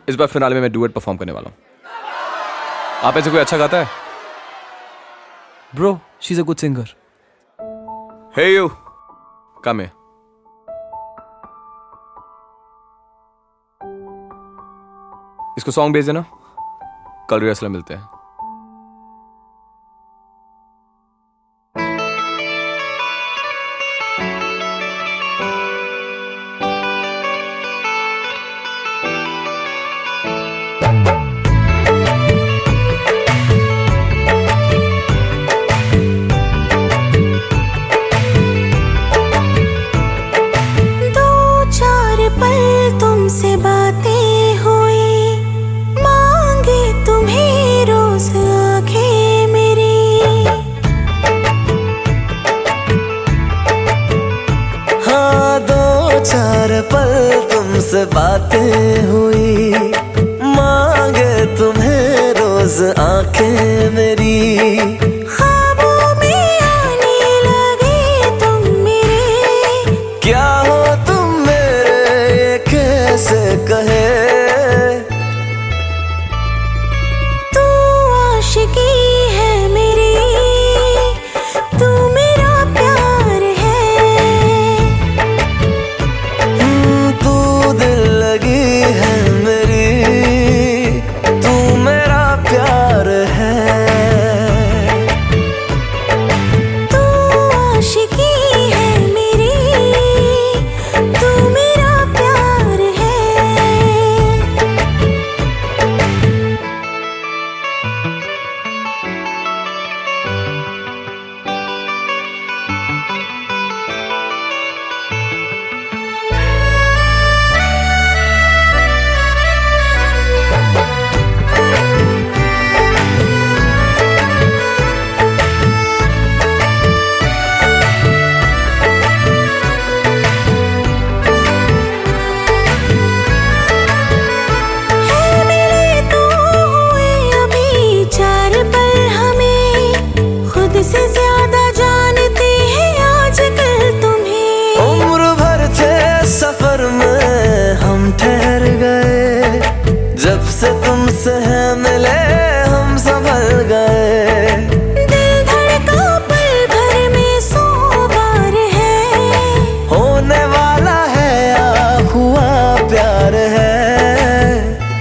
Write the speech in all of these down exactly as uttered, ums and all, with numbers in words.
इस बार फिनाले में मैं डुएट परफॉर्म करने वाला हूँ। आप ऐसे कोई अच्छा गाता है? Bro, she is a good singer. Hey you, come here. इसको सॉन्ग भेज देना, कल रिहर्सल मिलते हैं। तुमसे बातें हुई, मांगे तुम्हें रोज आंखें मेरी। हाँ, दो चार पल तुमसे बातें हुई, मांगे तुम्हें रोज आंखें मेरी। ख्वाबों में आने लगे तुम मेरे, क्या हो तुम मेरे कैसे कहे। तू आशिकी है मेरी, तू मेरा प्यार है। तू दिल लगी है मेरी, तू मेरा प्यार है। तू आशिकी है मेरी, तू मेरा प्यार है। से ज्यादा जानते हैं आजकल तुम्हें। उम्र भर थे सफर में हम ठहर गए, जब से तुमसे है मिले हम संभल गए। दिल धड़का पल भर में सौ बार है, होने वाला है या हुआ प्यार है।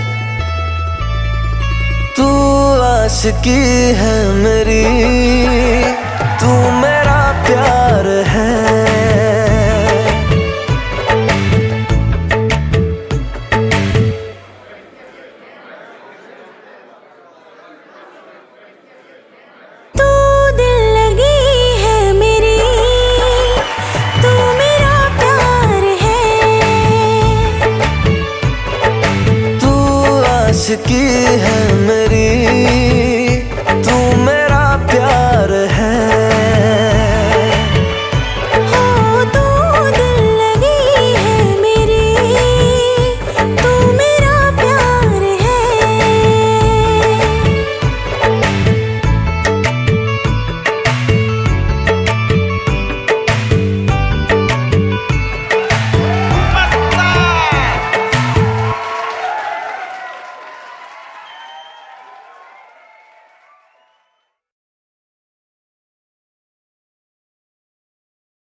तू आशिकी है मेरी, तू मेरा प्यार है। तू दिल लगी है मेरी, तू मेरा प्यार है। तू आशिकी है मेरी,